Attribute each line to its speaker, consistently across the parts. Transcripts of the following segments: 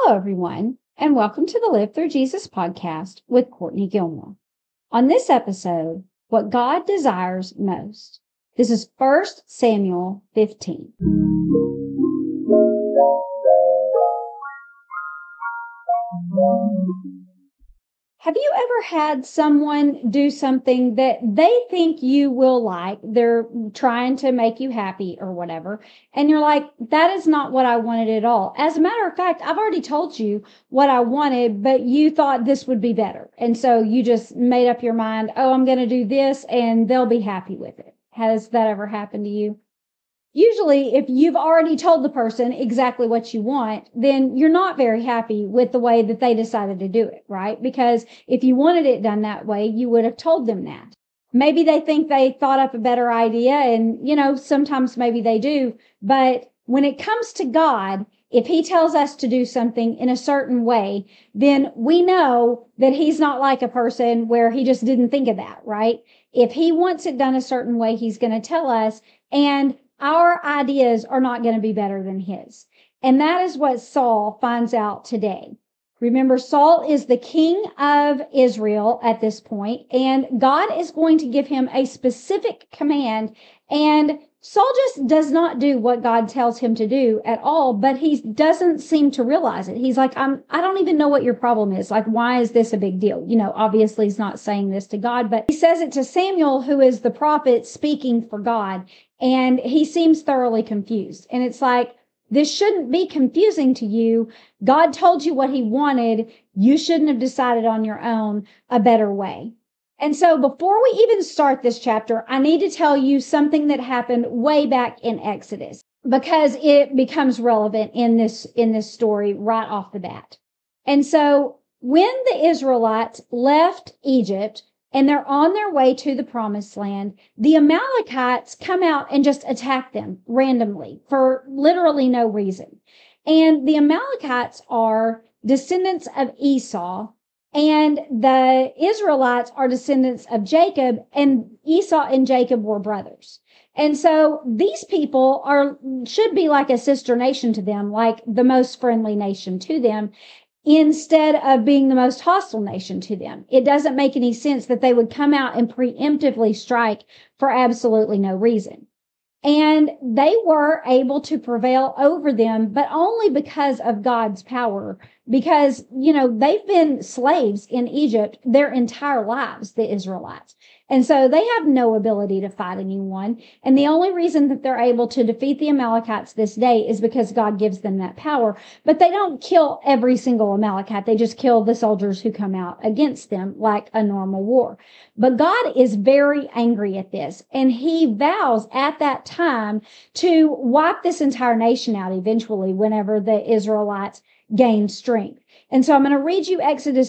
Speaker 1: Hello, everyone, and welcome to the Live Through Jesus podcast with Courtney Gilmore. On this episode, what God desires most. This is 1 Samuel 15. Have you ever had someone do something that they think you will like? They're trying to make you happy or whatever. And you're like, that is not what I wanted at all. As a matter of fact, I've already told you what I wanted, but you thought this would be better. And so you just made up your mind, oh, I'm going to do this and they'll be happy with it. Has that ever happened to you? Usually, if you've already told the person exactly what you want, then you're not very happy with the way that they decided to do it, right? Because if you wanted it done that way, you would have told them that. Maybe they think they thought up a better idea, and, sometimes maybe they do. But when it comes to God, if he tells us to do something in a certain way, then we know that he's not like a person where he just didn't think of that, right? If he wants it done a certain way, he's going to tell us, and our ideas are not going to be better than his. And that is what Saul finds out today. Remember, Saul is the king of Israel at this point, and God is going to give him a specific command. And Saul just does not do what God tells him to do at all, but he doesn't seem to realize it. He's like, I don't even know what your problem is. Like, why is this a big deal? Obviously he's not saying this to God, but he says it to Samuel, who is the prophet speaking for God. And he seems thoroughly confused. And it's like, this shouldn't be confusing to you. God told you what he wanted. You shouldn't have decided on your own a better way. And so before we even start this chapter, I need to tell you something that happened way back in Exodus, because it becomes relevant in this story right off the bat. And so when the Israelites left Egypt, and they're on their way to the promised land, the Amalekites come out and just attack them randomly for literally no reason. And the Amalekites are descendants of Esau, and the Israelites are descendants of Jacob, and Esau and Jacob were brothers. And so these people should be like a sister nation to them, like the most friendly nation to them, instead of being the most hostile nation to them. It doesn't make any sense that they would come out and preemptively strike for absolutely no reason. And they were able to prevail over them, but only because of God's power. Because, they've been slaves in Egypt their entire lives, the Israelites. And so they have no ability to fight anyone. And the only reason that they're able to defeat the Amalekites this day is because God gives them that power. But they don't kill every single Amalekite. They just kill the soldiers who come out against them like a normal war. But God is very angry at this. And he vows at that time to wipe this entire nation out eventually whenever the Israelites gain strength. And so I'm going to read you Exodus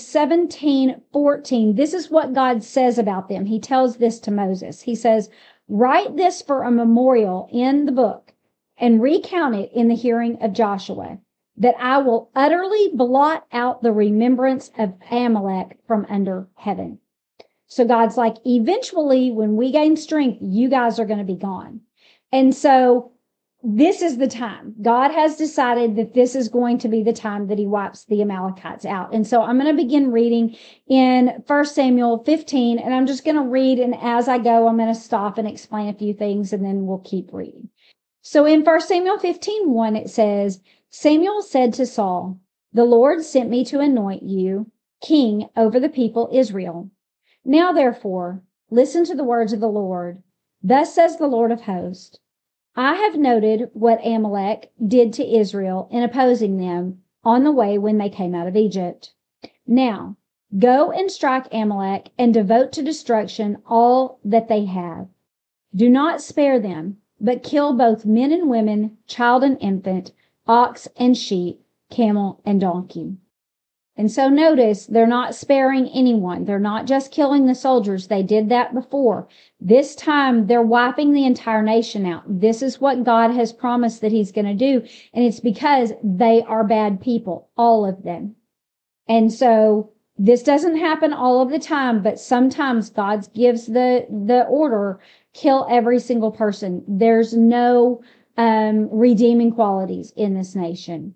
Speaker 1: 17:14. This is what God says about them. He tells this to Moses. He says, write this for a memorial in the book and recount it in the hearing of Joshua, that I will utterly blot out the remembrance of Amalek from under heaven. So God's like, eventually when we gain strength, you guys are going to be gone. And so this is the time. God has decided that this is going to be the time that he wipes the Amalekites out. And so I'm going to begin reading in 1 Samuel 15, and I'm just going to read, and as I go, I'm going to stop and explain a few things, and then we'll keep reading. So in 1 Samuel 15:1, it says, Samuel said to Saul, the Lord sent me to anoint you king over the people Israel. Now, therefore, listen to the words of the Lord. Thus says the Lord of hosts, I have noted what Amalek did to Israel in opposing them on the way when they came out of Egypt. Now, go and strike Amalek and devote to destruction all that they have. Do not spare them, but kill both men and women, child and infant, ox and sheep, camel and donkey. And so notice, they're not sparing anyone. They're not just killing the soldiers. They did that before. This time, they're wiping the entire nation out. This is what God has promised that he's going to do. And it's because they are bad people, all of them. And so this doesn't happen all of the time, but sometimes God gives the order, kill every single person. There's no redeeming qualities in this nation.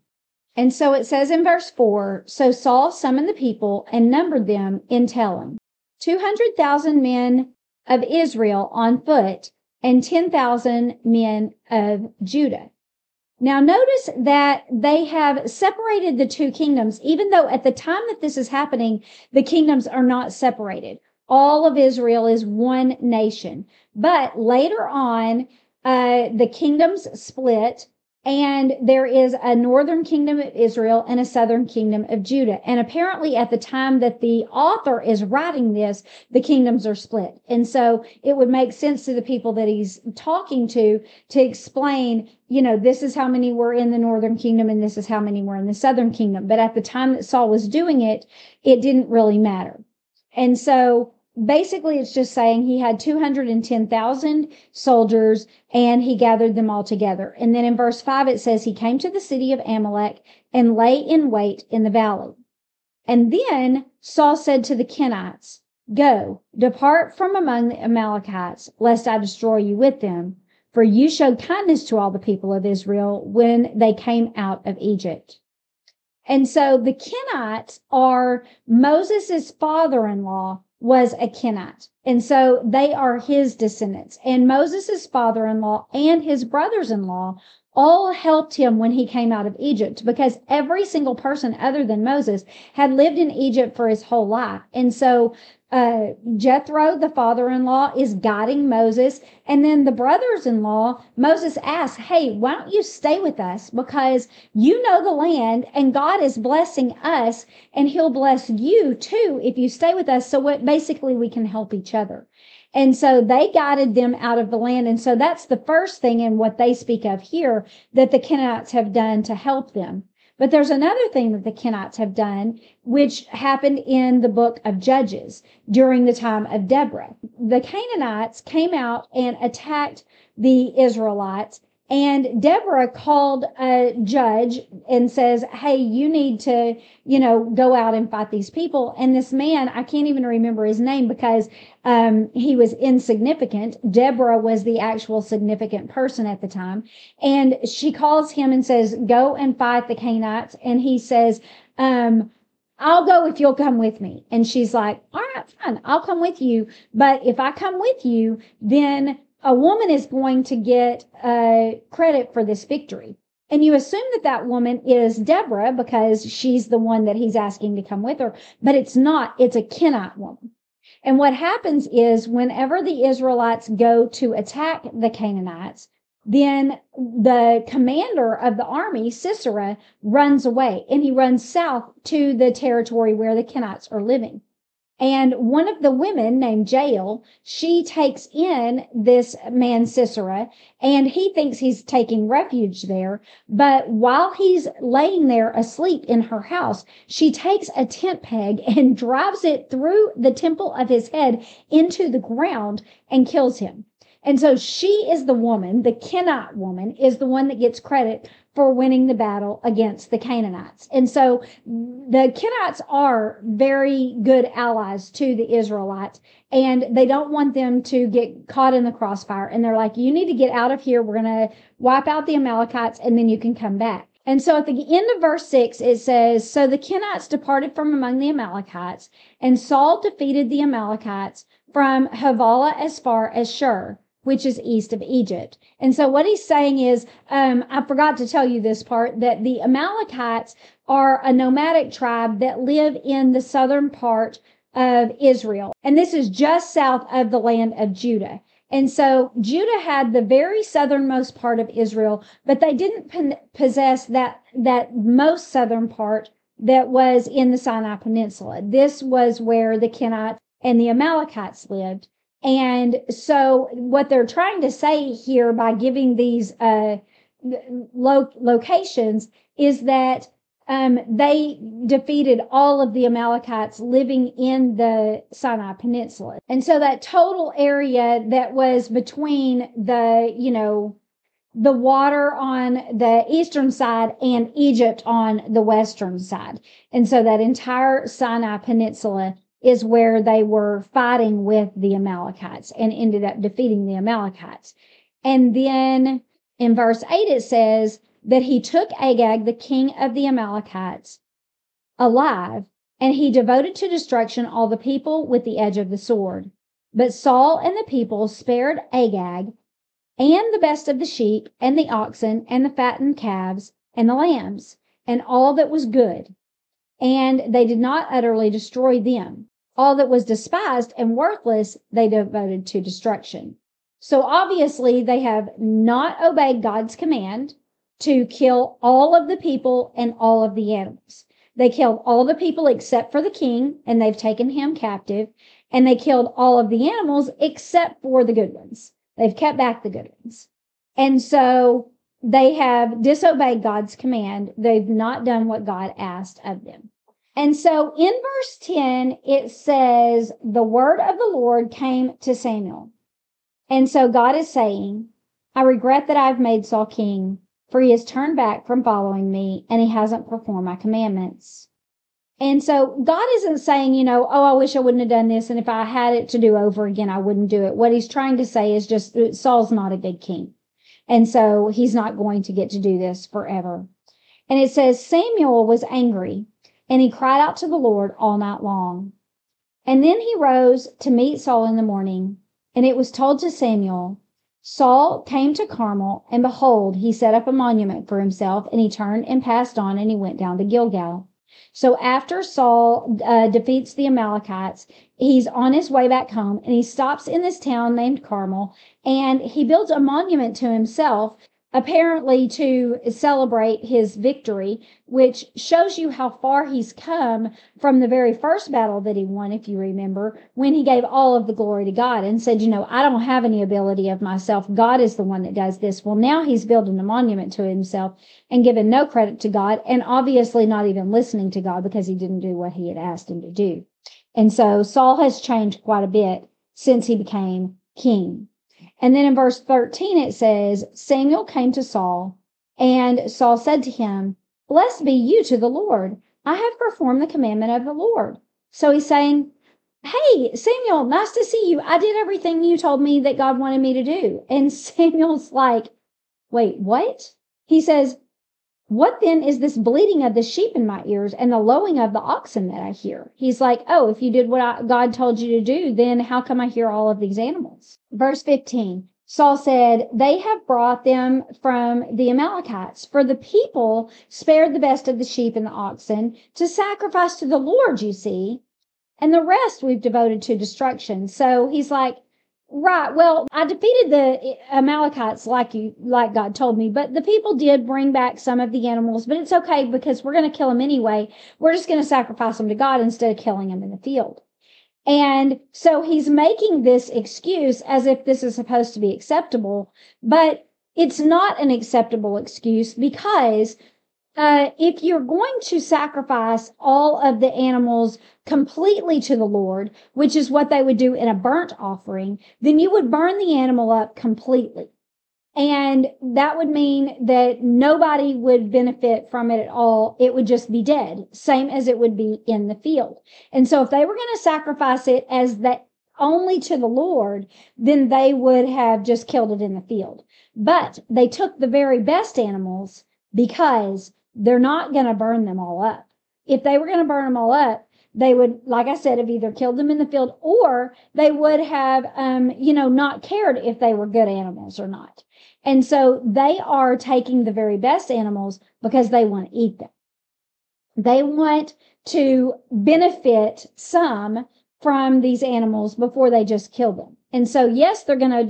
Speaker 1: And so it says in verse 4, so Saul summoned the people and numbered them in Telem, 200,000 men of Israel on foot and 10,000 men of Judah. Now notice that they have separated the two kingdoms, even though at the time that this is happening, the kingdoms are not separated. All of Israel is one nation. But later on, the kingdoms split, and there is a northern kingdom of Israel and a southern kingdom of Judah. And apparently at the time that the author is writing this, the kingdoms are split. And so it would make sense to the people that he's talking to explain, this is how many were in the northern kingdom and this is how many were in the southern kingdom. But at the time that Saul was doing it, it didn't really matter. And so basically, it's just saying he had 210,000 soldiers and he gathered them all together. And then in verse 5, it says he came to the city of Amalek and lay in wait in the valley. And then Saul said to the Kenites, go, depart from among the Amalekites, lest I destroy you with them. For you showed kindness to all the people of Israel when they came out of Egypt. And so the Kenites are Moses' father-in-law was a Kenite. And so they are his descendants. And Moses' father-in-law and his brothers-in-law all helped him when he came out of Egypt, because every single person other than Moses had lived in Egypt for his whole life. And so Jethro, the father-in-law, is guiding Moses. And then the brothers-in-law, Moses asks, hey, why don't you stay with us? Because you know the land and God is blessing us and he'll bless you too if you stay with us. So basically we can help each other. And so they guided them out of the land. And so that's the first thing in what they speak of here that the Kenites have done to help them. But there's another thing that the Kenites have done, which happened in the book of Judges during the time of Deborah. The Canaanites came out and attacked the Israelites, and Deborah called a judge and says, hey, you need to, go out and fight these people. And this man, I can't even remember his name because he was insignificant. Deborah was the actual significant person at the time. And she calls him and says, go and fight the Canaanites. And he says, I'll go if you'll come with me. And she's like, all right, fine, I'll come with you. But if I come with you, then a woman is going to get credit for this victory. And you assume that that woman is Deborah because she's the one that he's asking to come with her. But it's not. It's a Kenite woman. And what happens is whenever the Israelites go to attack the Canaanites, then the commander of the army, Sisera, runs away. And he runs south to the territory where the Kenites are living. And one of the women named Jael, she takes in this man Sisera, and he thinks he's taking refuge there. But while he's laying there asleep in her house, she takes a tent peg and drives it through the temple of his head into the ground and kills him. And so she is the woman, the Kenite woman, is the one that gets credit for winning the battle against the Canaanites. And so the Kenites are very good allies to the Israelites, and they don't want them to get caught in the crossfire. And they're like, you need to get out of here. We're going to wipe out the Amalekites, and then you can come back. And so at the end of verse 6, it says, so the Kenites departed from among the Amalekites, and Saul defeated the Amalekites from Havilah as far as Shur, which is east of Egypt. And so what he's saying is, I forgot to tell you this part, that the Amalekites are a nomadic tribe that live in the southern part of Israel. And this is just south of the land of Judah. And so Judah had the very southernmost part of Israel, but they didn't possess that most southern part that was in the Sinai Peninsula. This was where the Kenites and the Amalekites lived. And so what they're trying to say here by giving these locations is that they defeated all of the Amalekites living in the Sinai Peninsula. And so that total area that was between the water on the eastern side and Egypt on the western side. And so that entire Sinai Peninsula is where they were fighting with the Amalekites and ended up defeating the Amalekites. And then in verse 8, it says, that he took Agag, the king of the Amalekites, alive, and he devoted to destruction all the people with the edge of the sword. But Saul and the people spared Agag and the best of the sheep and the oxen and the fattened calves and the lambs and all that was good. And they did not utterly destroy them. All that was despised and worthless, they devoted to destruction. So obviously they have not obeyed God's command to kill all of the people and all of the animals. They killed all the people except for the king, and they've taken him captive. And they killed all of the animals except for the good ones. They've kept back the good ones. And so they have disobeyed God's command. They've not done what God asked of them. And so in verse 10, it says, the word of the Lord came to Samuel. And so God is saying, I regret that I've made Saul king, for he has turned back from following me, and he hasn't performed my commandments. And so God isn't saying, oh, I wish I wouldn't have done this, and if I had it to do over again, I wouldn't do it. What he's trying to say is just Saul's not a good king. And so he's not going to get to do this forever. And it says Samuel was angry, and he cried out to the Lord all night long. And then he rose to meet Saul in the morning, and it was told to Samuel, Saul came to Carmel, and behold, he set up a monument for himself, and he turned and passed on, and he went down to Gilgal. So after Saul defeats the Amalekites, he's on his way back home, and he stops in this town named Carmel, and he builds a monument to himself, apparently to celebrate his victory, which shows you how far he's come from the very first battle that he won, if you remember, when he gave all of the glory to God and said, I don't have any ability of myself. God is the one that does this. Well, now he's building a monument to himself and giving no credit to God, and obviously not even listening to God because he didn't do what he had asked him to do. And so Saul has changed quite a bit since he became king. And then in verse 13, it says, Samuel came to Saul, and Saul said to him, Blessed be you to the Lord. I have performed the commandment of the Lord. So he's saying, Hey, Samuel, nice to see you. I did everything you told me that God wanted me to do. And Samuel's like, wait, what? He says, what then is this bleating of the sheep in my ears and the lowing of the oxen that I hear? He's like, oh, if you did what God told you to do, then how come I hear all of these animals? Verse 15, Saul said, they have brought them from the Amalekites, for the people spared the best of the sheep and the oxen to sacrifice to the Lord, you see, and the rest we've devoted to destruction. So he's like, right, well, I defeated the Amalekites like God told me, but the people did bring back some of the animals, but it's okay because we're going to kill them anyway. We're just going to sacrifice them to God instead of killing them in the field. And so he's making this excuse as if this is supposed to be acceptable, but it's not an acceptable excuse because if you're going to sacrifice all of the animals completely to the Lord, which is what they would do in a burnt offering, then you would burn the animal up completely. And that would mean that nobody would benefit from it at all. It would just be dead, same as it would be in the field. And so if they were going to sacrifice it as that only to the Lord, then they would have just killed it in the field. But they took the very best animals because they're not going to burn them all up. If they were going to burn them all up, they would, like I said, have either killed them in the field or they would have, not cared if they were good animals or not. And so they are taking the very best animals because they want to eat them. They want to benefit some from these animals before they just kill them. And so, yes, they're going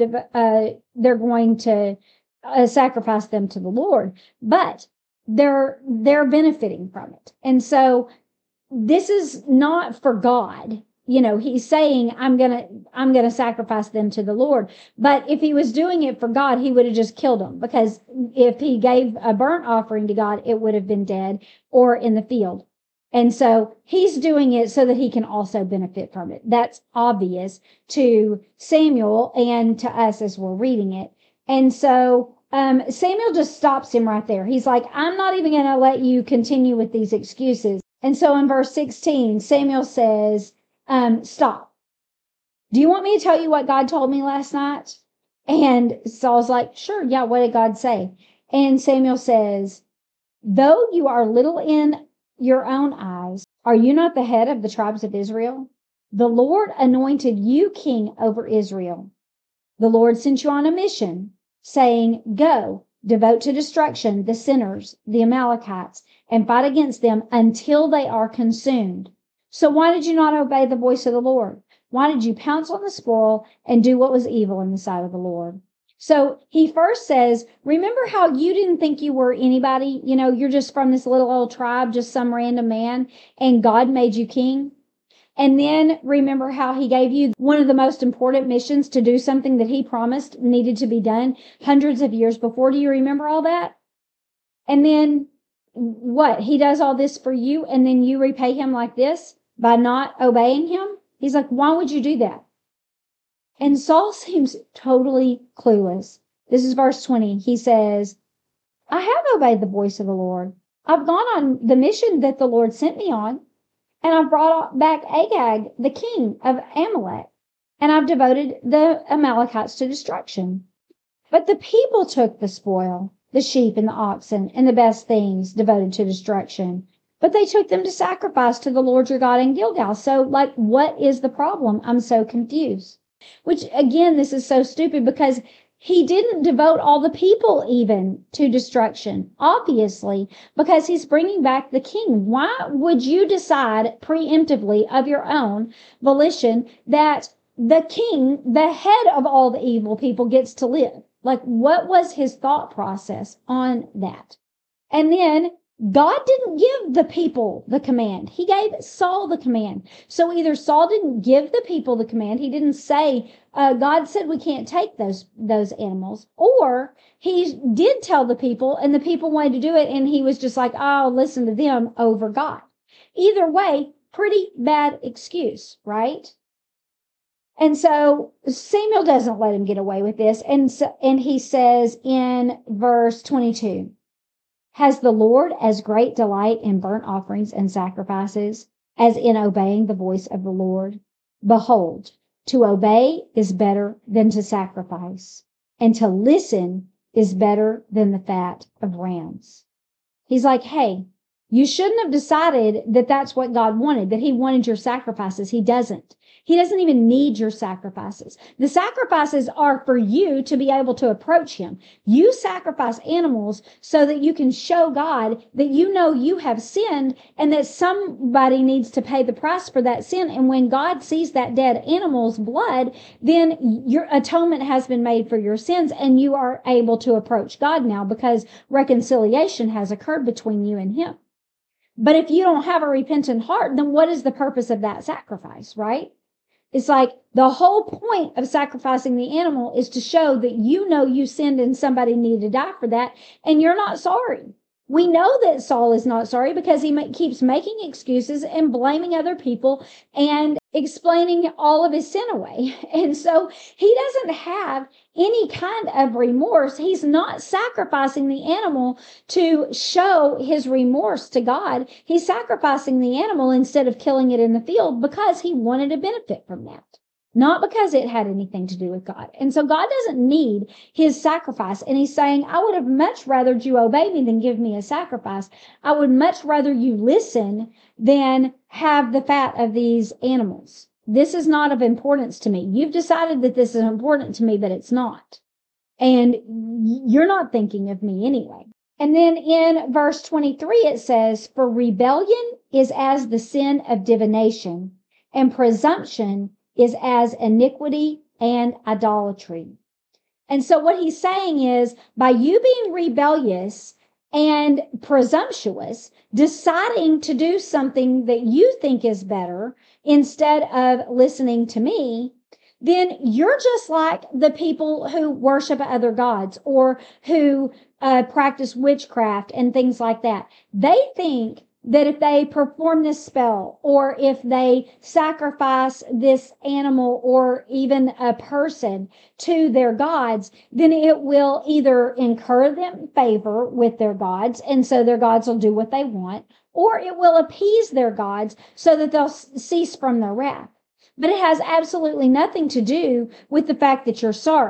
Speaker 1: to sacrifice them to the Lord, but they're benefiting from it. And so this is not for God. He's saying, I'm going to sacrifice them to the Lord. But if he was doing it for God, he would have just killed them, because if he gave a burnt offering to God, it would have been dead or in the field. And so he's doing it so that he can also benefit from it. That's obvious to Samuel and to us as we're reading it. And so Samuel just stops him right there. He's like, I'm not even going to let you continue with these excuses. And so in verse 16, Samuel says, stop. Do you want me to tell you what God told me last night? And Saul's like, sure, yeah, what did God say? And Samuel says, though you are little in your own eyes, are you not the head of the tribes of Israel? The Lord anointed you king over Israel. The Lord sent you on a mission, saying, go, devote to destruction the sinners, the Amalekites, and fight against them until they are consumed. So why did you not obey the voice of the Lord? Why did you pounce on the spoil and do what was evil in the sight of the Lord? So he first says, remember how you didn't think you were anybody? You know, you're just from this little old tribe, just some random man, and God made you king. And then remember how he gave you one of the most important missions to do something that he promised needed to be done hundreds of years before. Do you remember all that? And then what? He does all this for you, and then you repay him like this by not obeying him? He's like, why would you do that? And Saul seems totally clueless. This is verse 20. He says, I have obeyed the voice of the Lord. I've gone on the mission that the Lord sent me on, and I've brought back Agag, the king of Amalek, and I've devoted the Amalekites to destruction. But the people took the spoil, the sheep and the oxen, and the best things devoted to destruction. But they took them to sacrifice to the Lord your God in Gilgal. So, what is the problem? I'm so confused. Which, again, this is so stupid because he didn't devote all the people even to destruction, obviously, because he's bringing back the king. Why would you decide preemptively of your own volition that the king, the head of all the evil people, gets to live? What was his thought process on that? And then God didn't give the people the command. He gave Saul the command. So either Saul didn't give the people the command. He didn't say, God said we can't take those animals. Or he did tell the people and the people wanted to do it. And he was just like, oh, listen to them over God. Either way, pretty bad excuse, right? And so Samuel doesn't let him get away with this. And he says in verse 22, has the Lord as great delight in burnt offerings and sacrifices as in obeying the voice of the Lord? Behold, to obey is better than to sacrifice, and to listen is better than the fat of rams. He's like, hey, you shouldn't have decided that that's what God wanted, that he wanted your sacrifices. He doesn't. He doesn't even need your sacrifices. The sacrifices are for you to be able to approach him. You sacrifice animals so that you can show God that you know you have sinned and that somebody needs to pay the price for that sin. And when God sees that dead animal's blood, then your atonement has been made for your sins and you are able to approach God now because reconciliation has occurred between you and him. But if you don't have a repentant heart, then what is the purpose of that sacrifice, right? It's like the whole point of sacrificing the animal is to show that you know you sinned and somebody needed to die for that, and you're not sorry. We know that Saul is not sorry because he keeps making excuses and blaming other people and explaining all of his sin away. And so he doesn't have any kind of remorse. He's not sacrificing the animal to show his remorse to God. He's sacrificing the animal instead of killing it in the field because he wanted to benefit from that. Not because it had anything to do with God. And so God doesn't need his sacrifice. And he's saying, I would have much rather you obey me than give me a sacrifice. I would much rather you listen than have the fat of these animals. This is not of importance to me. You've decided that this is important to me, but it's not. And you're not thinking of me anyway. And then in verse 23, it says, for rebellion is as the sin of divination, and presumption is as iniquity and idolatry. And so what he's saying is, by you being rebellious and presumptuous, deciding to do something that you think is better instead of listening to me, then you're just like the people who worship other gods or who practice witchcraft and things like that. They think that if they perform this spell or if they sacrifice this animal or even a person to their gods, then it will either incur them favor with their gods, and so their gods will do what they want, or it will appease their gods so that they'll cease from their wrath. But it has absolutely nothing to do with the fact that you're sorry.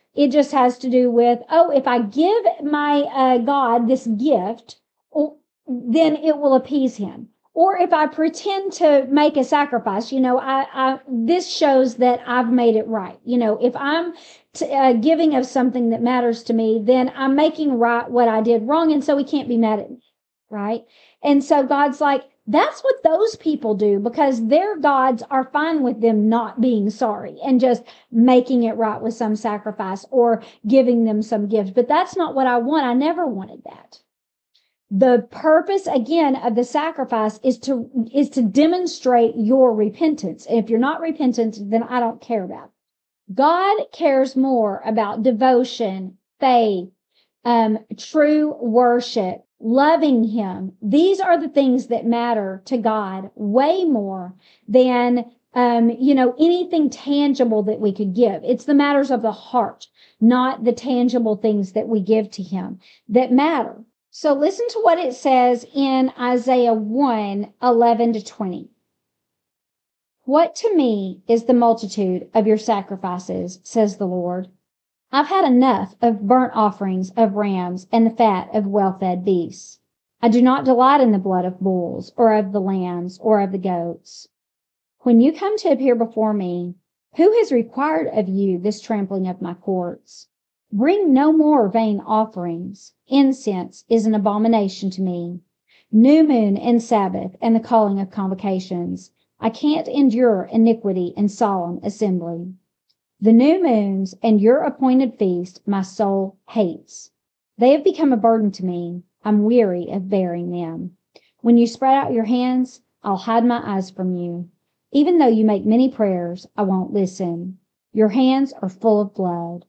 Speaker 1: it just has to do with, oh, if I give my God this gift, then it will appease him. Or if I pretend to make a sacrifice, this shows that I've made it right. If I'm giving of something that matters to me, then I'm making right what I did wrong. And so he can't be mad at me. Right. And so God's like, that's what those people do, because their gods are fine with them not being sorry and just making it right with some sacrifice or giving them some gift. But that's not what I want. I never wanted that. The purpose, again, of the sacrifice is to demonstrate your repentance. And if you're not repentant, then I don't care about it. God cares more about devotion, faith, true worship, loving him. These are the things that matter to God way more than, anything tangible that we could give. It's the matters of the heart, not the tangible things that we give to him that matter. So listen to what it says in Isaiah 1:11-20. What to me is the multitude of your sacrifices, says the Lord. I've had enough of burnt offerings of rams and the fat of well-fed beasts. I do not delight in the blood of bulls or of the lambs or of the goats. When you come to appear before me, who has required of you this trampling of my courts? Bring no more vain offerings. Incense is an abomination to me. New moon and Sabbath and the calling of convocations. I can't endure iniquity and solemn assembly. The new moons and your appointed feast my soul hates. They have become a burden to me. I'm weary of bearing them. When you spread out your hands, I'll hide my eyes from you. Even though you make many prayers, I won't listen. Your hands are full of blood.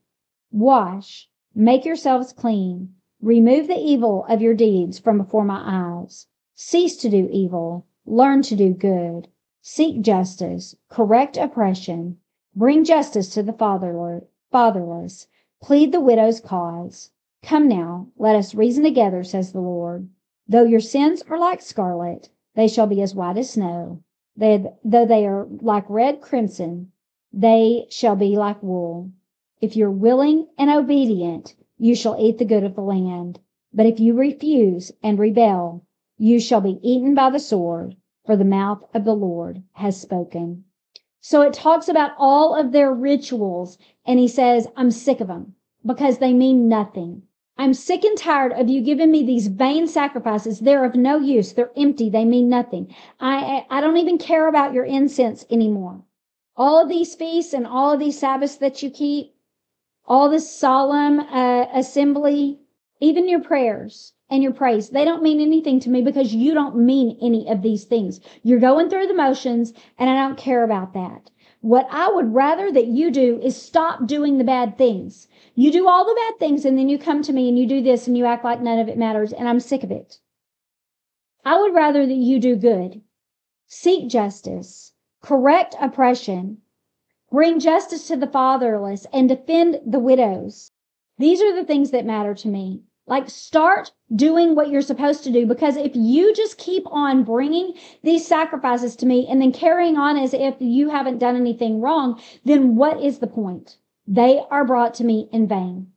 Speaker 1: Wash, make yourselves clean. Remove the evil of your deeds from before my eyes. Cease to do evil. Learn to do good. Seek justice. Correct oppression. Bring justice to the fatherless. Plead the widow's cause. Come now, let us reason together, says the Lord. Though your sins are like scarlet, they shall be as white as snow. Though they are like red crimson, they shall be like wool. If you're willing and obedient, you shall eat the good of the land. But if you refuse and rebel, you shall be eaten by the sword, for the mouth of the Lord has spoken. So it talks about all of their rituals, and he says, I'm sick of them because they mean nothing. I'm sick and tired of you giving me these vain sacrifices. They're of no use. They're empty. They mean nothing. I don't even care about your incense anymore. All of these feasts and all of these Sabbaths that you keep, all this solemn assembly, even your prayers and your praise, they don't mean anything to me because you don't mean any of these things. You're going through the motions, and I don't care about that. What I would rather that you do is stop doing the bad things. You do all the bad things, and then you come to me and you do this and you act like none of it matters, and I'm sick of it. I would rather that you do good. Seek justice. Correct oppression. Bring justice to the fatherless and defend the widows. These are the things that matter to me. Like, start doing what you're supposed to do, because if you just keep on bringing these sacrifices to me and then carrying on as if you haven't done anything wrong, then what is the point? They are brought to me in vain.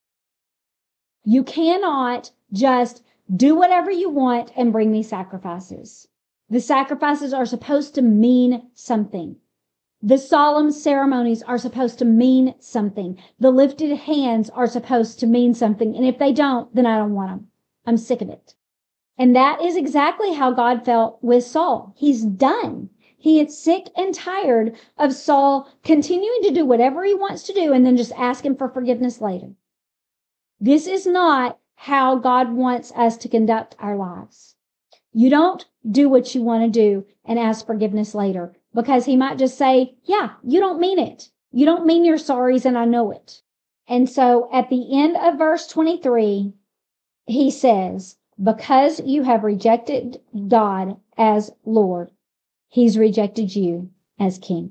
Speaker 1: You cannot just do whatever you want and bring me sacrifices. The sacrifices are supposed to mean something. The solemn ceremonies are supposed to mean something. The lifted hands are supposed to mean something. And if they don't, then I don't want them. I'm sick of it. And that is exactly how God felt with Saul. He's done. He is sick and tired of Saul continuing to do whatever he wants to do and then just ask him for forgiveness later. This is not how God wants us to conduct our lives. You don't do what you want to do and ask forgiveness later, because he might just say, yeah, you don't mean it. You don't mean your sorries, and I know it. And so at the end of verse 23, he says, because you have rejected God as Lord, he's rejected you as king.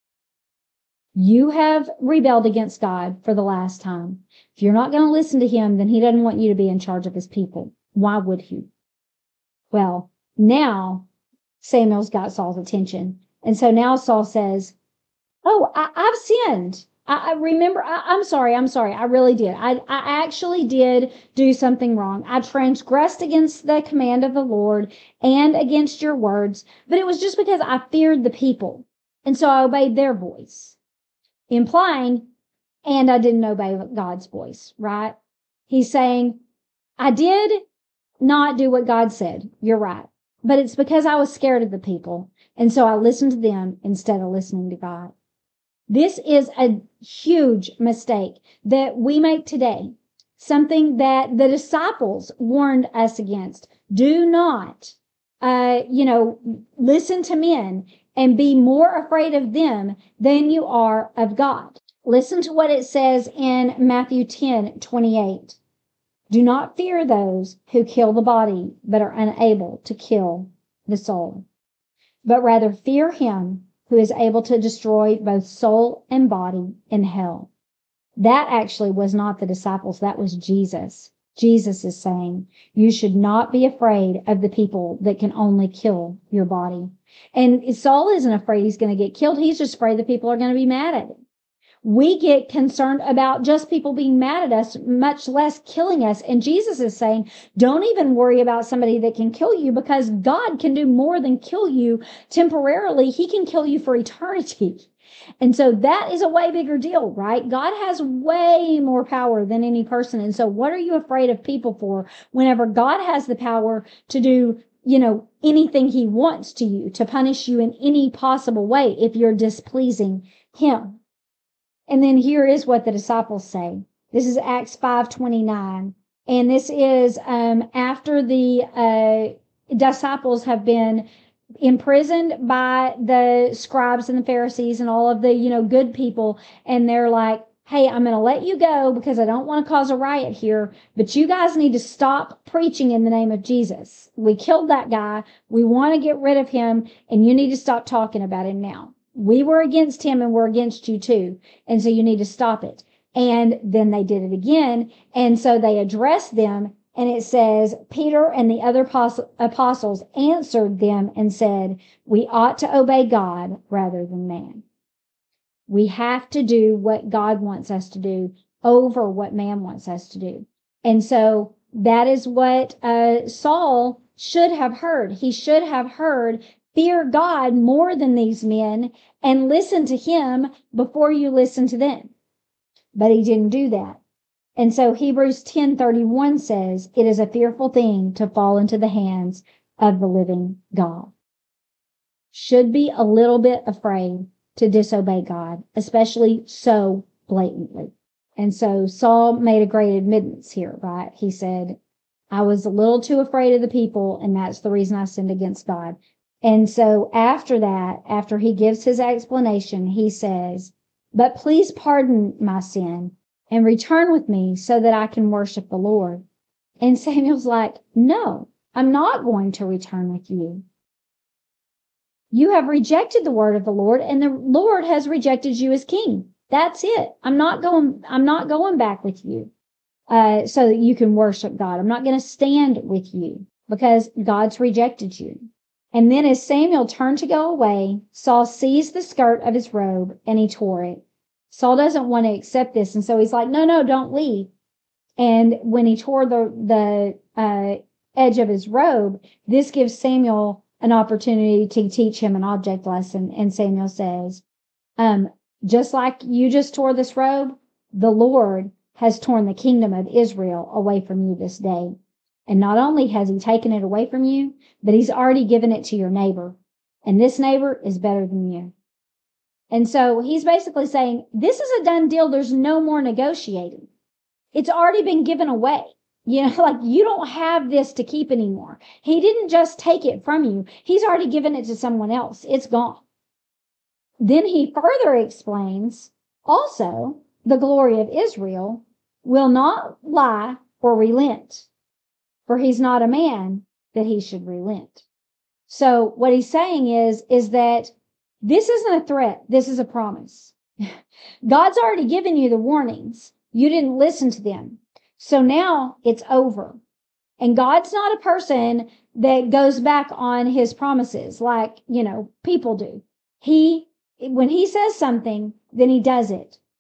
Speaker 1: You have rebelled against God for the last time. If you're not going to listen to him, then he doesn't want you to be in charge of his people. Why would he? Well, now Samuel's got Saul's attention. And so now Saul says, oh, I've sinned. I remember, I'm sorry. I really did. I actually did do something wrong. I transgressed against the command of the Lord and against your words, but it was just because I feared the people. And so I obeyed their voice, implying, and I didn't obey God's voice, right? He's saying, I did not do what God said. You're right. But it's because I was scared of the people. And so I listened to them instead of listening to God. This is a huge mistake that we make today. Something that the disciples warned us against. Do not, listen to men and be more afraid of them than you are of God. Listen to what it says in Matthew 10:28. Do not fear those who kill the body, but are unable to kill the soul, but rather fear him who is able to destroy both soul and body in hell. That actually was not the disciples. That was Jesus. Jesus is saying, you should not be afraid of the people that can only kill your body. And Saul isn't afraid he's going to get killed. He's just afraid the people are going to be mad at him. We get concerned about just people being mad at us, much less killing us. And Jesus is saying, don't even worry about somebody that can kill you, because God can do more than kill you temporarily. He can kill you for eternity. And so that is a way bigger deal, right? God has way more power than any person. And so what are you afraid of people for whenever God has the power to do, anything he wants to you, to punish you in any possible way if you're displeasing him? And then here is what the disciples say. This is Acts 5:29. And this is after the disciples have been imprisoned by the scribes and the Pharisees and all of the, good people. And they're like, hey, I'm going to let you go because I don't want to cause a riot here, but you guys need to stop preaching in the name of Jesus. We killed that guy. We want to get rid of him, and you need to stop talking about him now. We were against him and we're against you too. And so you need to stop it. And then they did it again. And so they addressed them. And it says, Peter and the other apostles answered them and said, we ought to obey God rather than man. We have to do what God wants us to do over what man wants us to do. And so that is what Saul should have heard. He should have heard, fear God more than these men and listen to him before you listen to them. But he didn't do that. And so Hebrews 10:31 says, it is a fearful thing to fall into the hands of the living God. Should be a little bit afraid to disobey God, especially so blatantly. And so Saul made a great admittance here, right? He said, I was a little too afraid of the people, and that's the reason I sinned against God. And so after that, after he gives his explanation, he says, but please pardon my sin and return with me so that I can worship the Lord. And Samuel's like, no, I'm not going to return with you. You have rejected the word of the Lord, and the Lord has rejected you as king. That's it. I'm not going back with you so that you can worship God. I'm not going to stand with you because God's rejected you. And then as Samuel turned to go away, Saul seized the skirt of his robe and he tore it. Saul doesn't want to accept this. And so he's like, no, don't leave. And when he tore the edge of his robe, this gives Samuel an opportunity to teach him an object lesson. And Samuel says, just like you just tore this robe, the Lord has torn the kingdom of Israel away from you this day. And not only has he taken it away from you, but he's already given it to your neighbor. And this neighbor is better than you. And so he's basically saying, this is a done deal. There's no more negotiating. It's already been given away. Like you don't have this to keep anymore. He didn't just take it from you. He's already given it to someone else. It's gone. Then he further explains, also, the glory of Israel will not lie or relent, for he's not a man that he should relent. So what he's saying is that this isn't a threat. This is a promise. God's already given you the warnings. You didn't listen to them. So now it's over. And God's not a person that goes back on his promises like, people do. When he says something, then he does it.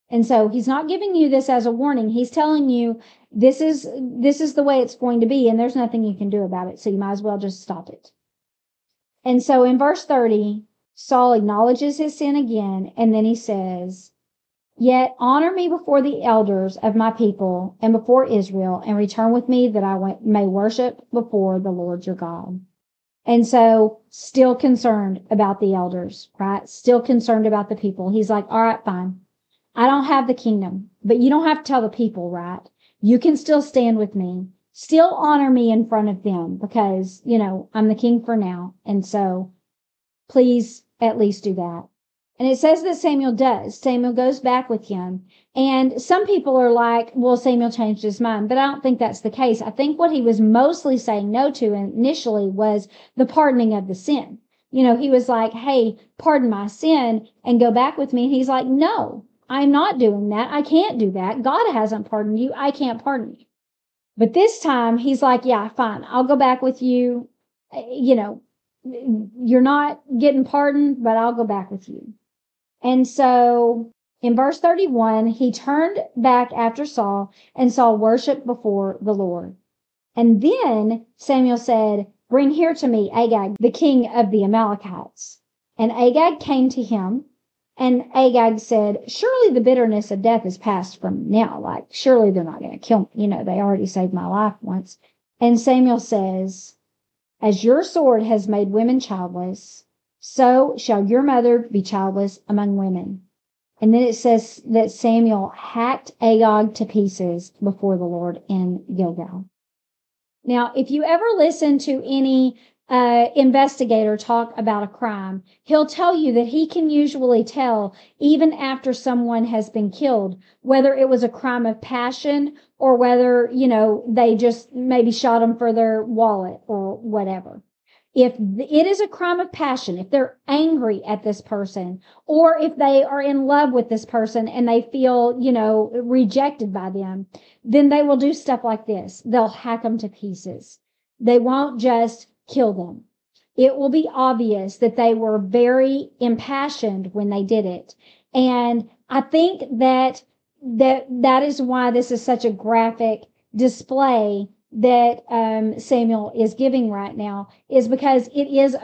Speaker 1: And so he's not giving you this as a warning. He's telling you this is the way it's going to be, and there's nothing you can do about it. So you might as well just stop it. And so in verse 30, Saul acknowledges his sin again, and then he says, "Yet honor me before the elders of my people and before Israel, and return with me that I may worship before the Lord your God." And so still concerned about the elders, right? Still concerned about the people. He's like, all right, fine. I don't have the kingdom, but you don't have to tell the people, right? You can still stand with me, still honor me in front of them because, I'm the king for now. And so please at least do that. And it says that Samuel does. Samuel goes back with him. And some people are like, well, Samuel changed his mind. But I don't think that's the case. I think what he was mostly saying no to initially was the pardoning of the sin. He was like, hey, pardon my sin and go back with me. And he's like, no, I'm not doing that. I can't do that. God hasn't pardoned you. I can't pardon you. But this time he's like, yeah, fine. I'll go back with you. You're not getting pardoned, but I'll go back with you. And so in verse 31, he turned back after Saul, and Saul worshiped before the Lord. And then Samuel said, bring here to me Agag, the king of the Amalekites. And Agag came to him, and Agag said, surely the bitterness of death is past from now. Like, surely they're not going to kill me. They already saved my life once. And Samuel says, as your sword has made women childless, so shall your mother be childless among women. And then it says that Samuel hacked Agag to pieces before the Lord in Gilgal. Now, if you ever listen to any investigator talk about a crime, he'll tell you that he can usually tell, even after someone has been killed, whether it was a crime of passion or whether, they just maybe shot him for their wallet or whatever. If it is a crime of passion, if they're angry at this person, or if they are in love with this person and they feel, rejected by them, then they will do stuff like this. They'll hack them to pieces. They won't just kill them. It will be obvious that they were very impassioned when they did it. And I think that is why this is such a graphic display that Samuel is giving right now, is because it is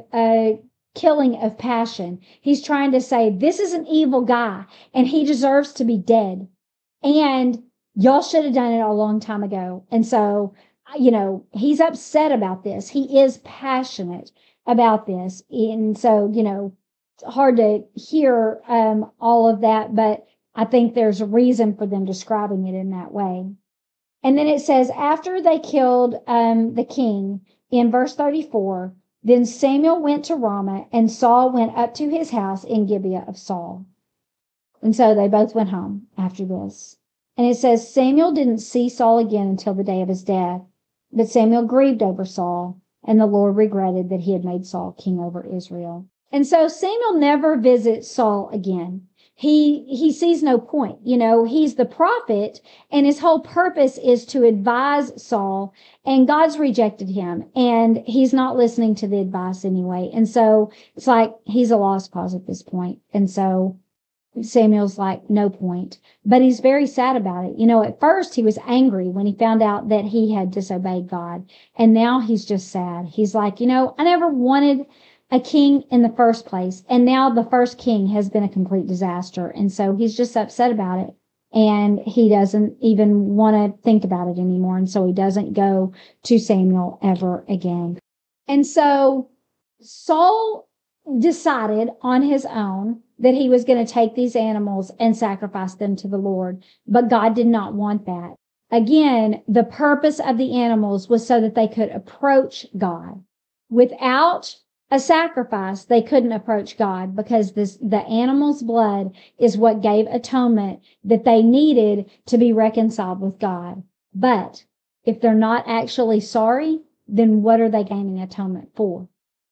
Speaker 1: a killing of passion. He's trying to say, this is an evil guy and he deserves to be dead. And y'all should have done it a long time ago. And so, he's upset about this. He is passionate about this. And so, it's hard to hear all of that, but I think there's a reason for them describing it in that way. And then it says, after they killed the king, in verse 34, then Samuel went to Ramah, and Saul went up to his house in Gibeah of Saul. And so they both went home after this. And it says, Samuel didn't see Saul again until the day of his death. But Samuel grieved over Saul, and the Lord regretted that he had made Saul king over Israel. And so Samuel never visits Saul again. He sees no point. He's the prophet, and his whole purpose is to advise Saul, and God's rejected him, and he's not listening to the advice anyway. And so it's like he's a lost cause at this point. And so Samuel's like, no point. But he's very sad about it. At first he was angry when he found out that he had disobeyed God. And now he's just sad. He's like, I never wanted a king in the first place. And now the first king has been a complete disaster. And so he's just upset about it. And he doesn't even want to think about it anymore. And so he doesn't go to Samuel ever again. And so Saul decided on his own that he was going to take these animals and sacrifice them to the Lord. But God did not want that. Again, the purpose of the animals was so that they could approach God. Without a sacrifice, they couldn't approach God, because the animal's blood is what gave atonement that they needed to be reconciled with God. But if they're not actually sorry, then what are they gaining atonement for?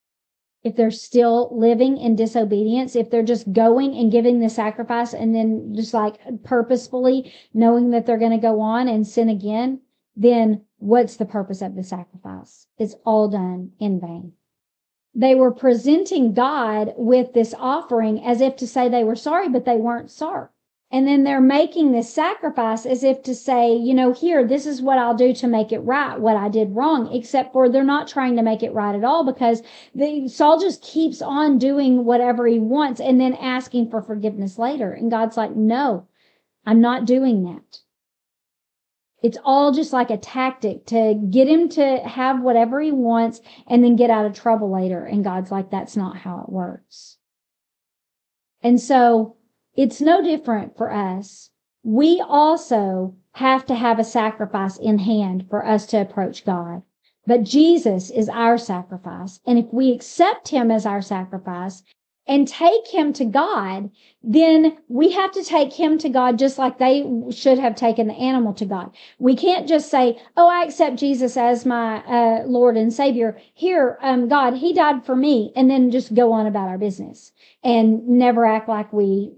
Speaker 1: If they're still living in disobedience, if they're just going and giving the sacrifice and then just like purposefully knowing that they're going to go on and sin again, then what's the purpose of the sacrifice? It's all done in vain. They were presenting God with this offering as if to say they were sorry, but they weren't sorry. And then they're making this sacrifice as if to say, you know, here, this is what I'll do to make it right, what I did wrong, except for they're not trying to make it right at all, because Saul just keeps on doing whatever he wants and then asking for forgiveness later. And God's like, no, I'm not doing that. It's all just like a tactic to get him to have whatever he wants and then get out of trouble later. And God's like, that's not how it works. And so it's no different for us. We also have to have a sacrifice in hand for us to approach God. But Jesus is our sacrifice. And if we accept him as our sacrifice and take him to God, then we have to take him to God just like they should have taken the animal to God. We can't just say, oh, I accept Jesus as my Lord and Savior. Here, God, he died for me, and then just go on about our business and never act like we,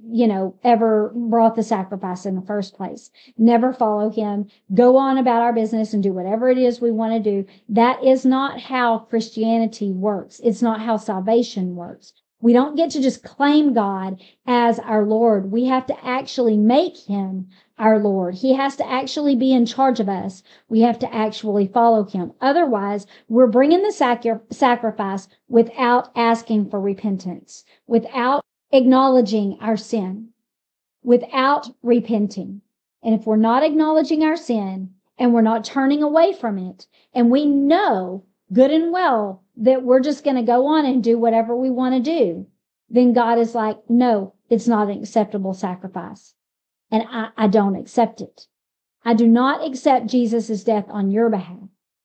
Speaker 1: ever brought the sacrifice in the first place. Never follow him, go on about our business and do whatever it is we want to do. That is not how Christianity works. It's not how salvation works. We don't get to just claim God as our Lord. We have to actually make him our Lord. He has to actually be in charge of us. We have to actually follow him. Otherwise, we're bringing the sacrifice without asking for repentance, without acknowledging our sin, without repenting. And if we're not acknowledging our sin and we're not turning away from it, and we know good and well that we're just going to go on and do whatever we want to do, then God is like, no, it's not an acceptable sacrifice. And I don't accept it. I do not accept Jesus' death on your behalf.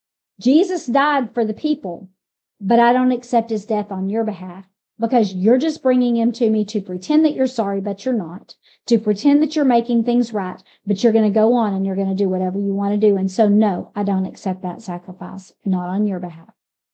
Speaker 1: Jesus died for the people, but I don't accept his death on your behalf, because you're just bringing him to me to pretend that you're sorry, but you're not, to pretend that you're making things right, but you're going to go on and you're going to do whatever you want to do. And so, no, I don't accept that sacrifice, not on your behalf.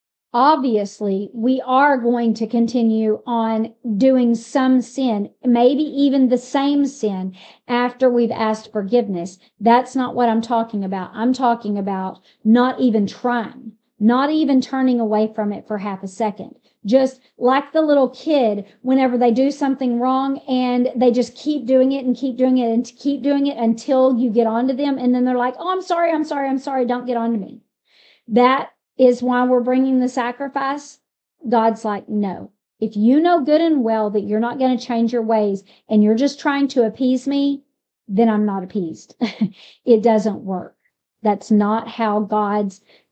Speaker 1: Obviously, we are going to continue on doing some sin, maybe even the same sin, after we've asked forgiveness. That's not what I'm talking about. I'm talking about not even trying, not even turning away from it for half a second. Just like the little kid, whenever they do something wrong and they just keep doing it and keep doing it and keep doing it until you get onto them. And then they're like, oh, I'm sorry. Don't get onto me. That is why we're bringing the sacrifice. God's like, no, if you know good and well that you're not going to change your ways and you're just trying to appease me, then I'm not appeased. It doesn't work. That's not how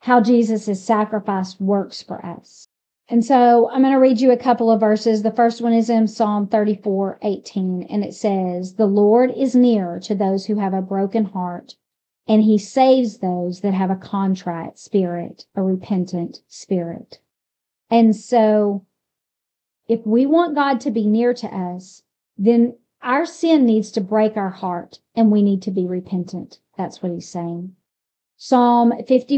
Speaker 1: Jesus' sacrifice works for us. And so I'm going to read you a couple of verses. The first one is in Psalm 34:18, and it says, the Lord is near to those who have a broken heart, and he saves those that have a contrite spirit, a repentant spirit. And so if we want God to be near to us, then our sin needs to break our heart and we need to be repentant. That's what he's saying. Psalm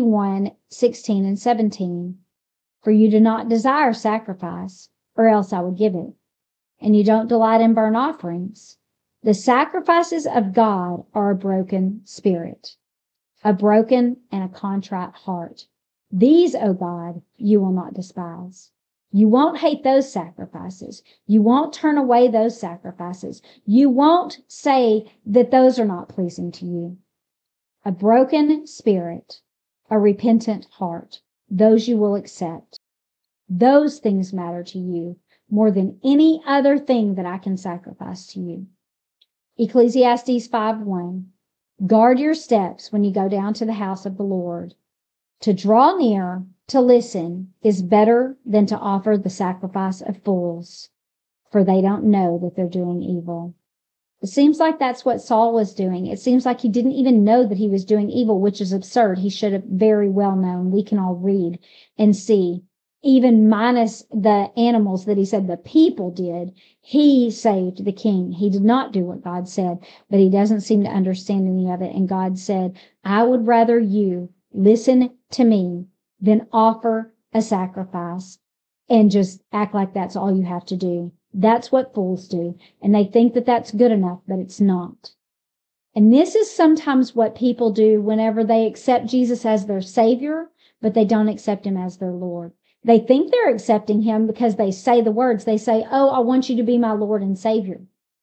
Speaker 1: 51:16 and 17. For you do not desire sacrifice, or else I would give it. And you don't delight in burnt offerings. The sacrifices of God are a broken spirit, a broken and a contrite heart. These, O God, you will not despise. You won't hate those sacrifices. You won't turn away those sacrifices. You won't say that those are not pleasing to you. A broken spirit, a repentant heart, those you will accept. Those things matter to you more than any other thing that I can sacrifice to you. Ecclesiastes 5:1. Guard your steps when you go down to the house of the Lord. To draw near, to listen, is better than to offer the sacrifice of fools, for they don't know that they're doing evil. It seems like that's what Saul was doing. It seems like he didn't even know that he was doing evil, which is absurd. He should have very well known. We can all read and see. Even minus the animals that he said the people did, he saved the king. He did not do what God said, but he doesn't seem to understand any of it. And God said, I would rather you listen to me than offer a sacrifice and just act like that's all you have to do. That's what fools do. And they think that that's good enough, but it's not. And this is sometimes what people do whenever they accept Jesus as their Savior, but they don't accept him as their Lord. They think they're accepting him because they say the words. They say, oh, I want you to be my Lord and Savior.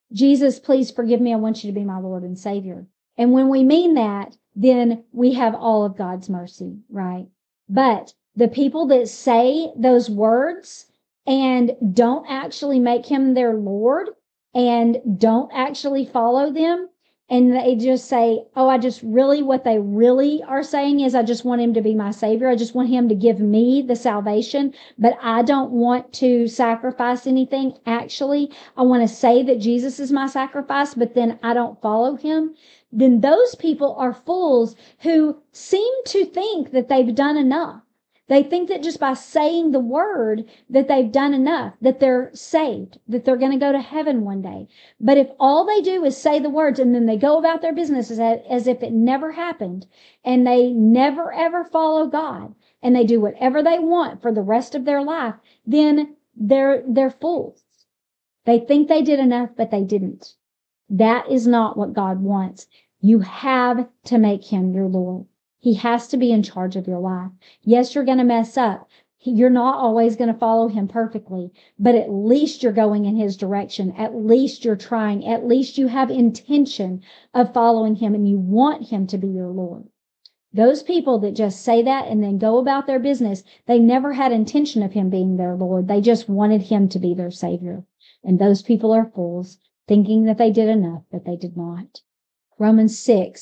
Speaker 1: Jesus, please forgive me. I want you to be my Lord and Savior. And when we mean that, then we have all of God's mercy, right? But the people that say those words and don't actually make him their Lord and don't actually follow them, and they just say, oh, what they really are saying is, I just want him to be my Savior. I just want him to give me the salvation, but I don't want to sacrifice anything. Actually, I want to say that Jesus is my sacrifice, but then I don't follow him. Then those people are fools who seem to think that they've done enough. They think that just by saying the word that they've done enough, that they're saved, that they're going to go to heaven one day. But if all they do is say the words and then they go about their business as if it never happened, and they never ever follow God, and they do whatever they want for the rest of their life, then they're fools. They think they did enough, but they didn't. That is not what God wants. You have to make him your Lord. He has to be in charge of your life. Yes, you're going to mess up. You're not always going to follow him perfectly, but at least you're going in his direction. At least you're trying. At least you have intention of following him and you want him to be your Lord. Those people that just say that and then go about their business, they never had intention of him being their Lord. They just wanted him to be their Savior. And those people are fools, thinking that they did enough, but they did not. Romans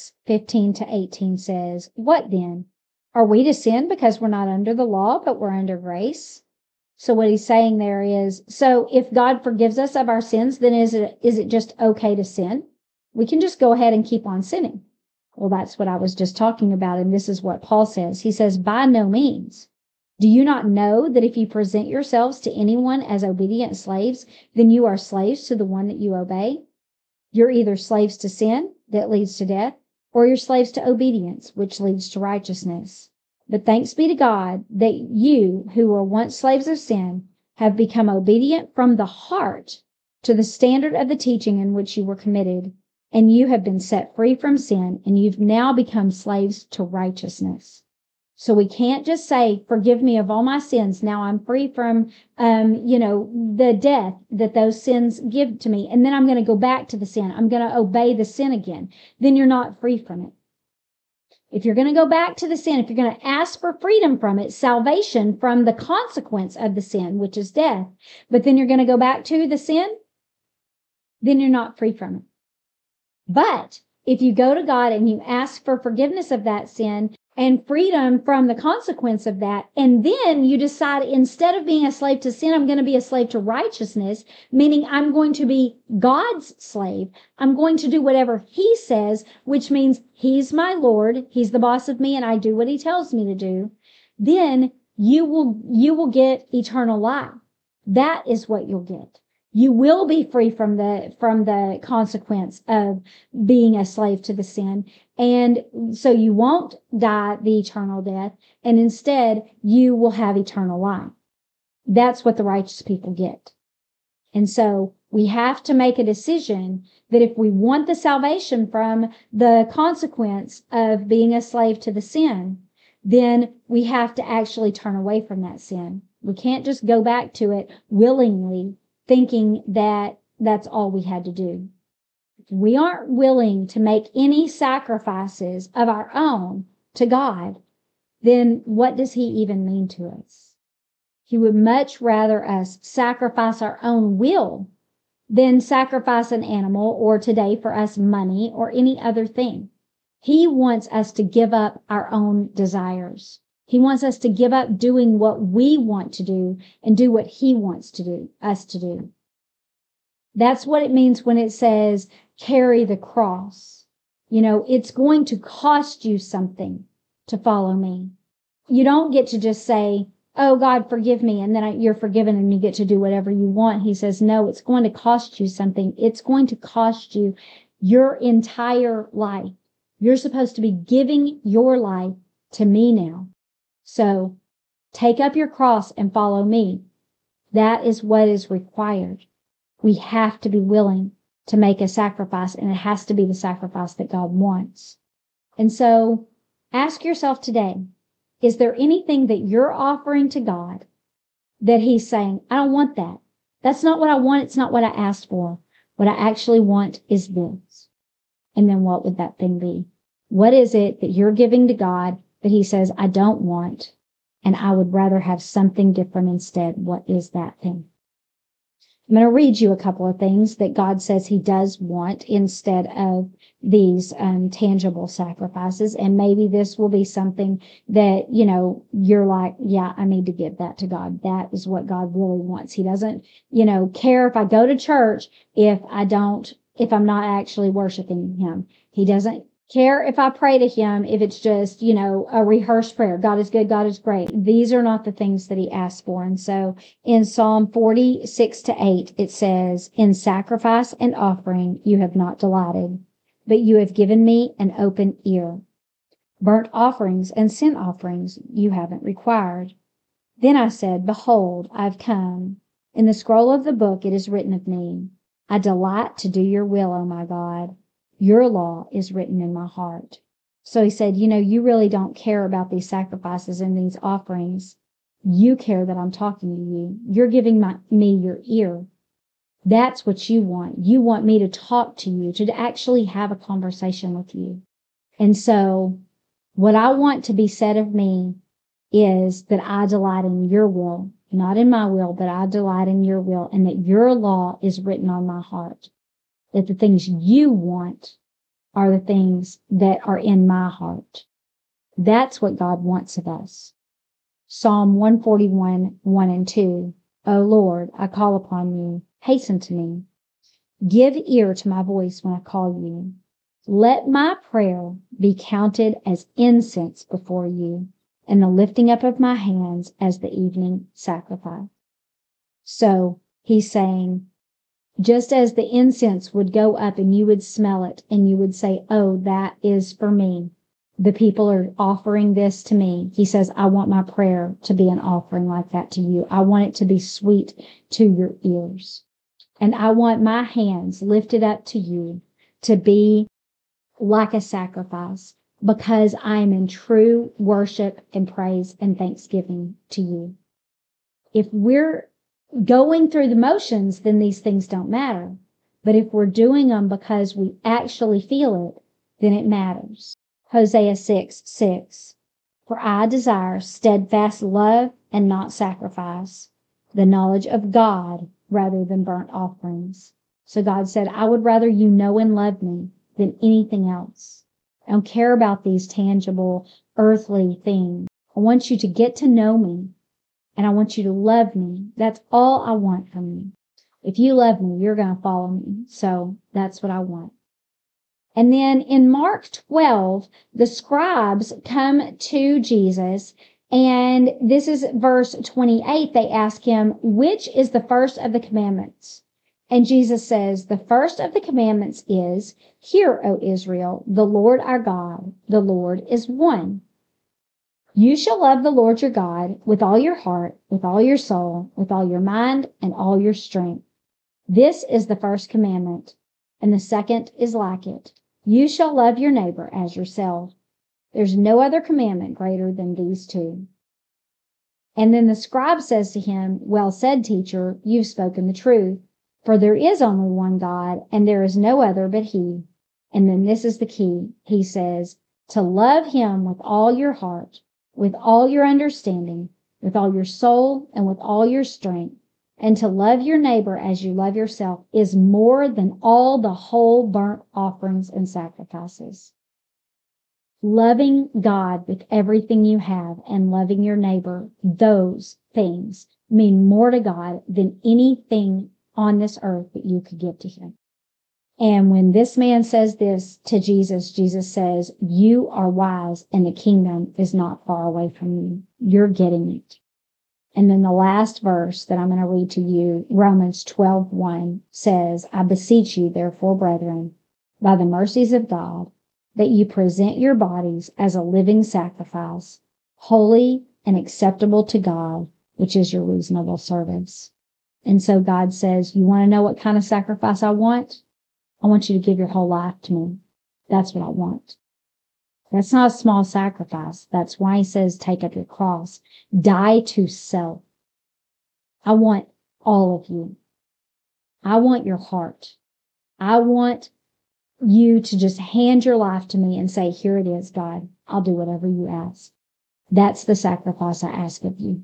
Speaker 1: 6:15-18 says, what then? Are we to sin because we're not under the law, but we're under grace? So what he's saying there is, so if God forgives us of our sins, then is it just okay to sin? We can just go ahead and keep on sinning. Well, that's what I was just talking about. And this is what Paul says. He says, by no means. Do you not know that if you present yourselves to anyone as obedient slaves, then you are slaves to the one that you obey? You're either slaves to sin, that leads to death, or you're slaves to obedience, which leads to righteousness. But thanks be to God that you, who were once slaves of sin, have become obedient from the heart to the standard of the teaching in which you were committed, and you have been set free from sin, and you've now become slaves to righteousness. So we can't just say, forgive me of all my sins. Now I'm free from, the death that those sins give to me. And then I'm going to go back to the sin. I'm going to obey the sin again. Then you're not free from it. If you're going to go back to the sin, if you're going to ask for freedom from it, salvation from the consequence of the sin, which is death, but then you're going to go back to the sin, then you're not free from it. But if you go to God and you ask for forgiveness of that sin and freedom from the consequence of that, and then you decide, instead of being a slave to sin, I'm going to be a slave to righteousness, meaning I'm going to be God's slave. I'm going to do whatever he says, which means he's my Lord. He's the boss of me and I do what he tells me to do. Then you will get eternal life. That is what you'll get. You will be free from the consequence of being a slave to the sin. And so you won't die the eternal death, and instead you will have eternal life. That's what the righteous people get. And so we have to make a decision that if we want the salvation from the consequence of being a slave to the sin, then we have to actually turn away from that sin. We can't just go back to it willingly, thinking that that's all we had to do. If we aren't willing to make any sacrifices of our own to God, then what does he even mean to us? He would much rather us sacrifice our own will than sacrifice an animal, or today for us money or any other thing. He wants us to give up our own desires. He wants us to give up doing what we want to do and do what he wants us to do. That's what it means when it says carry the cross. It's going to cost you something to follow me. You don't get to just say, oh, God, forgive me, and then you're forgiven and you get to do whatever you want. He says, no, it's going to cost you something. It's going to cost you your entire life. You're supposed to be giving your life to me now. So take up your cross and follow me. That is what is required. We have to be willing to make a sacrifice, and it has to be the sacrifice that God wants. And so ask yourself today, is there anything that you're offering to God that he's saying, I don't want that. That's not what I want. It's not what I asked for. What I actually want is this. And then what would that thing be? What is it that you're giving to God that he says, I don't want, and I would rather have something different instead? What is that thing? I'm going to read you a couple of things that God says he does want instead of these tangible sacrifices. And maybe this will be something that, you're like, yeah, I need to give that to God. That is what God really wants. He doesn't, care if I go to church if I'm not actually worshiping him. He doesn't care if I pray to him if it's just, a rehearsed prayer. God is good. God is great. These are not the things that he asks for. And so in Psalm 46-8, it says, in sacrifice and offering you have not delighted, but you have given me an open ear. Burnt offerings and sin offerings you haven't required. Then I said, behold, I've come. In the scroll of the book it is written of me. I delight to do your will, O my God. Your law is written in my heart. So he said, you really don't care about these sacrifices and these offerings. You care that I'm talking to you. You're giving me your ear. That's what you want. You want me to talk to you, to actually have a conversation with you. And so what I want to be said of me is that I delight in your will, not in my will, but I delight in your will, and that your law is written on my heart. That the things you want are the things that are in my heart. That's what God wants of us. Psalm 141, 1 and 2. O Lord, I call upon you. Hasten to me. Give ear to my voice when I call you. Let my prayer be counted as incense before you, and the lifting up of my hands as the evening sacrifice. So he's saying, just as the incense would go up and you would smell it and you would say, oh, that is for me. The people are offering this to me. He says, I want my prayer to be an offering like that to you. I want it to be sweet to your ears. And I want my hands lifted up to you to be like a sacrifice because I am in true worship and praise and thanksgiving to you. If we're going through the motions, then these things don't matter. But if we're doing them because we actually feel it, then it matters. Hosea 6:6. For I desire steadfast love and not sacrifice, the knowledge of God rather than burnt offerings. So God said, I would rather you know and love me than anything else. I don't care about these tangible, earthly things. I want you to get to know me. And I want you to love me. That's all I want from you. If you love me, you're going to follow me. So that's what I want. And then in Mark 12, the scribes come to Jesus. And this is verse 28. They ask him, which is the first of the commandments? And Jesus says, the first of the commandments is, hear, O Israel, the Lord our God, the Lord is one. You shall love the Lord your God with all your heart, with all your soul, with all your mind, and all your strength. This is the first commandment, and the second is like it. You shall love your neighbor as yourself. There's no other commandment greater than these two. And then the scribe says to him, well said, teacher, you've spoken the truth. For there is only one God, and there is no other but he. And then this is the key. He says, to love him with all your heart, with all your understanding, with all your soul, and with all your strength, and to love your neighbor as you love yourself is more than all the whole burnt offerings and sacrifices. Loving God with everything you have and loving your neighbor, those things mean more to God than anything on this earth that you could give to him. And when this man says this to Jesus, Jesus says, you are wise and the kingdom is not far away from you. You're getting it. And then the last verse that I'm going to read to you, Romans 12:1 says, I beseech you, therefore, brethren, by the mercies of God, that you present your bodies as a living sacrifice, holy and acceptable to God, which is your reasonable service. And so God says, you want to know what kind of sacrifice I want? I want you to give your whole life to me. That's what I want. That's not a small sacrifice. That's why he says, take up your cross. Die to self. I want all of you. I want your heart. I want you to just hand your life to me and say, here it is, God. I'll do whatever you ask. That's the sacrifice I ask of you.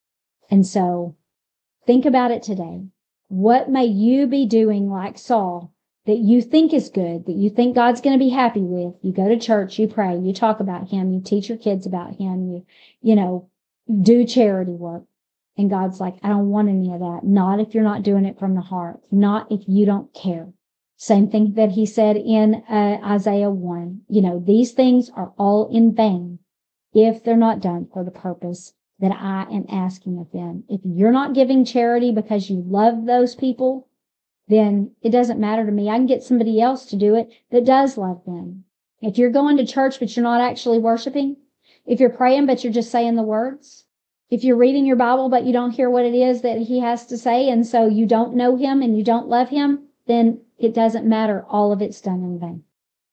Speaker 1: And so think about it today. What may you be doing like Saul that you think is good, that you think God's going to be happy with? You go to church, you pray, you talk about him, you teach your kids about him, you do charity work. And God's like, I don't want any of that. Not if you're not doing it from the heart. Not if you don't care. Same thing that he said in Isaiah 1. These things are all in vain if they're not done for the purpose that I am asking of them. If you're not giving charity because you love those people, then it doesn't matter to me. I can get somebody else to do it that does love them. If you're going to church but you're not actually worshiping, if you're praying but you're just saying the words, if you're reading your Bible but you don't hear what it is that he has to say, and so you don't know him and you don't love him, then it doesn't matter. All of it's done in vain.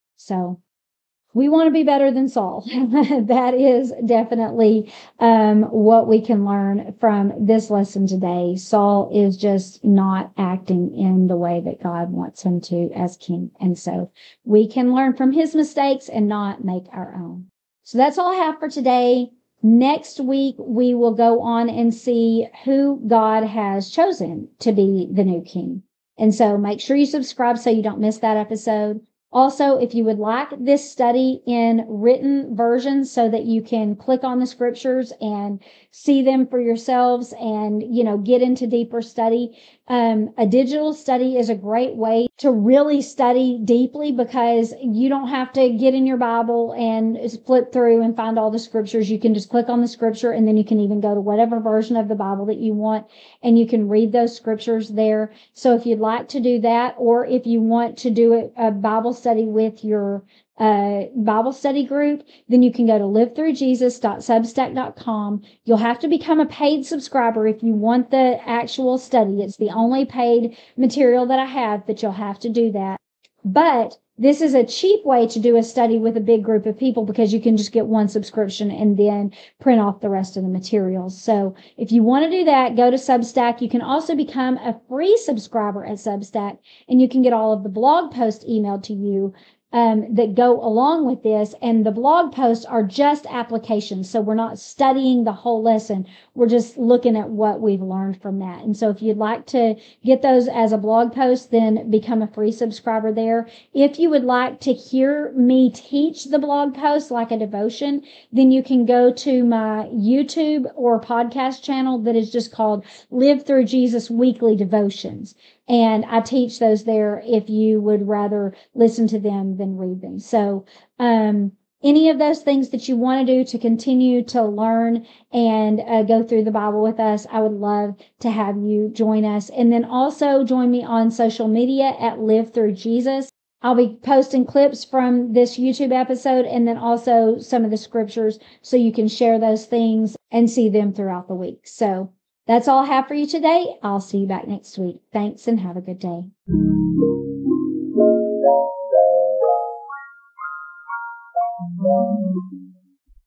Speaker 1: So we want to be better than Saul. That is definitely what we can learn from this lesson today. Saul is just not acting in the way that God wants him to as king. And so we can learn from his mistakes and not make our own. So that's all I have for today. Next week, we will go on and see who God has chosen to be the new king. And so make sure you subscribe so you don't miss that episode. Also, if you would like this study in written version so that you can click on the scriptures and see them for yourselves and, get into deeper study, a digital study is a great way to really study deeply because you don't have to get in your Bible and flip through and find all the scriptures. You can just click on the scripture and then you can even go to whatever version of the Bible that you want and you can read those scriptures there. So if you'd like to do that, or if you want to do a Bible study with your Bible study group, then you can go to livethroughjesus.substack.com. You'll have to become a paid subscriber if you want the actual study. It's the only paid material that I have, but you'll have to do that. But this is a cheap way to do a study with a big group of people because you can just get one subscription and then print off the rest of the materials. So if you want to do that, go to Substack. You can also become a free subscriber at Substack, and you can get all of the blog posts emailed to you that go along with this. And the blog posts are just applications. So we're not studying the whole lesson. We're just looking at what we've learned from that. And so if you'd like to get those as a blog post, then become a free subscriber there. If you would like to hear me teach the blog post like a devotion, then you can go to my YouTube or podcast channel that is just called Live Through Jesus Weekly Devotions. And I teach those there if you would rather listen to them than read them. So, any of those things that you want to do to continue to learn and go through the Bible with us, I would love to have you join us. And then also join me on social media at Live Through Jesus. I'll be posting clips from this YouTube episode and then also some of the scriptures so you can share those things and see them throughout the week. So that's all I have for you today. I'll see you back next week. Thanks and have a good day.